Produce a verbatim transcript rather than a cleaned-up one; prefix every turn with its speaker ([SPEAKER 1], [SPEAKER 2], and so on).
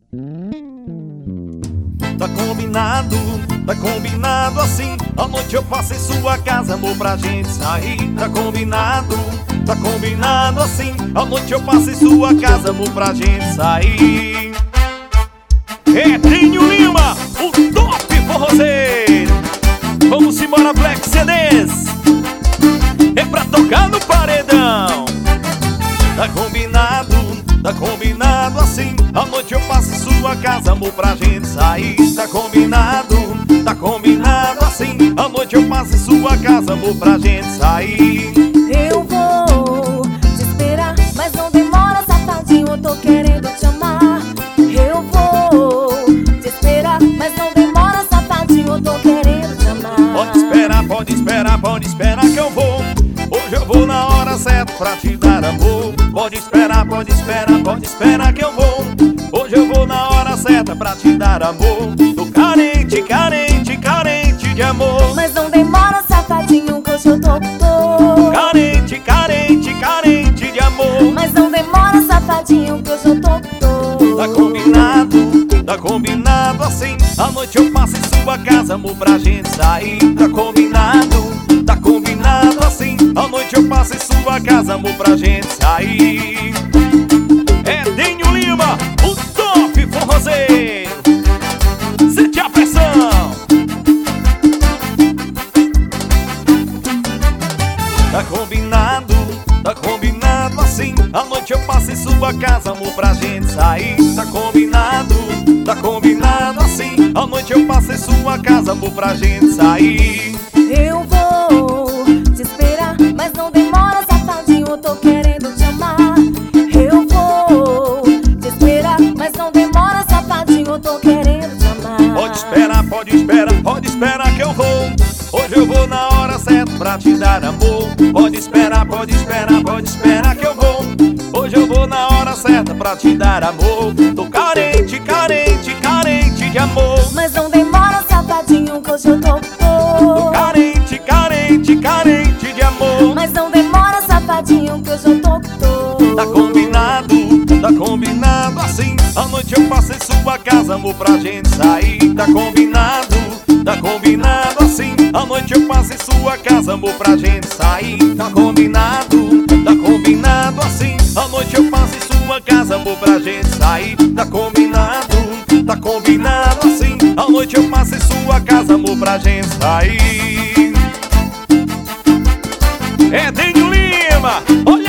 [SPEAKER 1] Tá combinado, tá combinado assim. À noite eu passo em sua casa, amor, pra gente sair. Tá combinado, tá combinado assim. À noite eu passo em sua casa, amor, pra gente sair. Edinho Lima, o top forrozeiro. Vamos embora, Black C Ds. É pra tocar no paredão. Tá combinado, tá combinado assim. À noite eu passo em sua casa, amor, pra gente sair. Tá combinado, tá combinado assim. À noite eu passo em sua casa, amor, pra gente sair.
[SPEAKER 2] Eu vou te esperar, mas não demora, safadinho, eu tô querendo te amar. Eu vou te esperar, mas não demora, safadinho, eu tô querendo te amar.
[SPEAKER 1] Pode esperar, pode esperar, pode esperar que eu vou. Hoje eu vou na hora certa pra te dar amor. Pode esperar, pode esperar, pode esperar que eu vou. Hoje eu vou na hora certa pra te dar amor. Tô carente, carente, carente de amor.
[SPEAKER 2] Mas não demora, safadinho, que hoje eu tô, tô
[SPEAKER 1] Carente, carente, carente de amor.
[SPEAKER 2] Mas não demora, safadinho, que hoje eu tô, tô
[SPEAKER 1] Tá combinado, tá combinado assim. À noite eu passo em sua casa, amor, pra gente sair. Tá combinado, tá combinado assim. À noite eu passo em sua casa, amor, pra gente sair. Edinho Lima, o top forrozeiro. Sente a pressão. Tá combinado, tá combinado assim. À noite eu passo em sua casa, amor, pra gente sair. Tá combinado, tá combinado assim. À noite eu passo em sua casa, amor, pra gente sair.
[SPEAKER 2] Eu vou te esperar, mas não demora, safadinho, eu tô querendo te amar. Eu vou te esperar, mas não demora, safadinho, eu tô querendo te amar.
[SPEAKER 1] Pode esperar, pode esperar, pode esperar que eu vou. Hoje eu vou na hora certa pra te dar amor. Pode esperar, pode esperar, pode esperar que eu vou. Hoje eu vou na hora certa pra te dar amor. Tô carente, carente, carente de amor.
[SPEAKER 2] Mas não demora, safadinho, que hoje eu tô, tô
[SPEAKER 1] Carente, carente, carente de amor.
[SPEAKER 2] Mas não demora, safadinho, que hoje eu tô, tô
[SPEAKER 1] Tá combinado, tá combinado assim. À noite eu passo em sua casa, amor, pra gente sair. Tá combinado, tá combinado assim. À noite eu passo em sua casa, amor, pra gente sair. Tá combinado, tá combinado assim. À noite eu passo em sua casa, amor, pra gente sair. Tá combinado, tá combinado assim. À noite eu passo em sua casa, amor, pra gente sair. Edinho Lima, olha